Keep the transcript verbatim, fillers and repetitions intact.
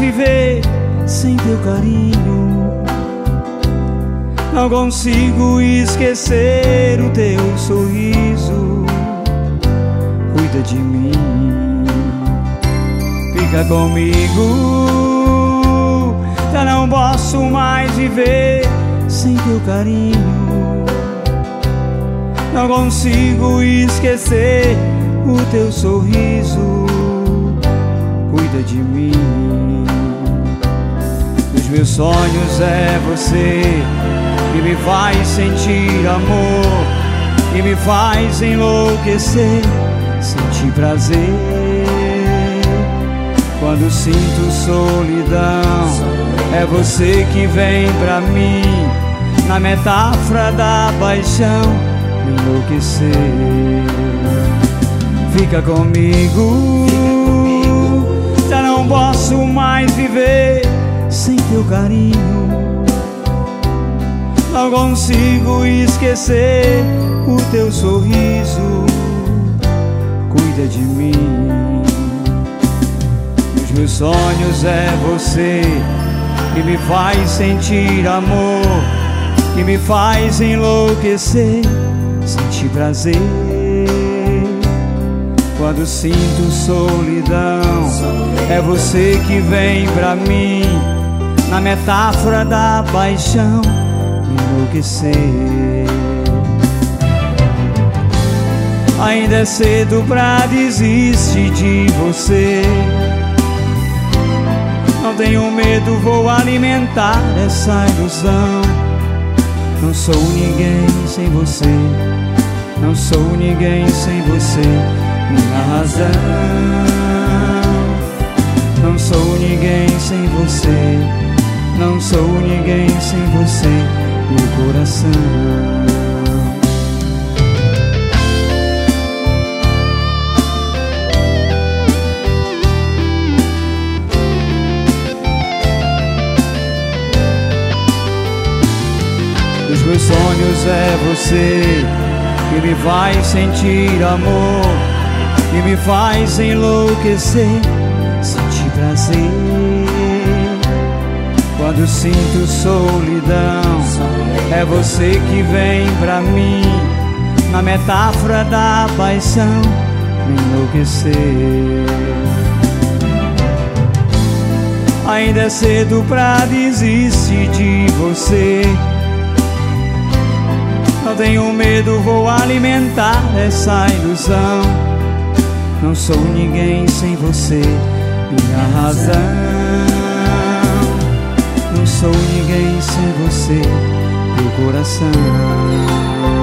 viver sem teu carinho. Não consigo esquecer o teu sorriso. Cuida de mim, fica comigo. Já não posso mais viver sem teu carinho. Não consigo esquecer o teu sorriso. Cuida de mim. Os meus sonhos é você, que me faz sentir amor, que me faz enlouquecer, sentir prazer. Quando sinto solidão, é você que vem pra mim, na metáfora da paixão, me enlouquecer. Fica comigo, já não posso mais viver sem teu carinho. Não consigo esquecer o teu sorriso. Cuida de mim. Os meus sonhos é você, que me faz sentir amor, que me faz enlouquecer, sentir prazer. Quando sinto solidão, é você que vem pra mim, na metáfora da paixão, me enlouquecer. Ainda é cedo pra desistir de você. Não tenho medo, vou alimentar essa ilusão. Não sou ninguém sem você, não sou ninguém sem você, minha razão. Não sou ninguém sem você, não sou ninguém sem você, meu coração. Os meus sonhos é você, que me faz sentir amor, que me faz enlouquecer, sentir prazer. Quando sinto solidão, é você que vem pra mim, na metáfora da paixão, me enlouquecer. Ainda é cedo pra desistir de você. Não tenho medo, vou alimentar essa ilusão. Não sou ninguém sem você, minha razão. Não sou ninguém sem você, meu coração.